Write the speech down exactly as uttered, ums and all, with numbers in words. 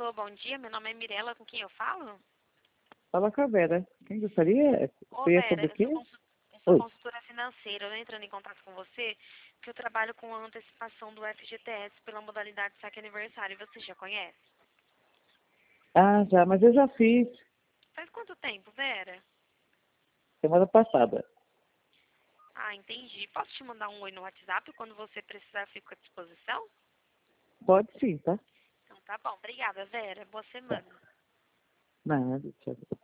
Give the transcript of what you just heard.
Alô, bom dia. Meu nome é Mirela, com quem eu falo? Fala com a Vera. Quem gostaria? Ô, Seria Vera, sobre o eu quê? sou, consu- eu sou Oi. consultora financeira. Eu tô entrando em contato com você porque eu trabalho com a antecipação do F G T S pela modalidade saque aniversário. Você já conhece? Ah, já, mas eu já fiz Faz quanto tempo, Vera? semana passada. Ah, entendi. Posso te mandar um oi no WhatsApp? Quando você precisar, eu fico à disposição? Pode sim, tá? Então tá bom. Obrigada, Vera. Boa Tá. semana. Nada, tchau.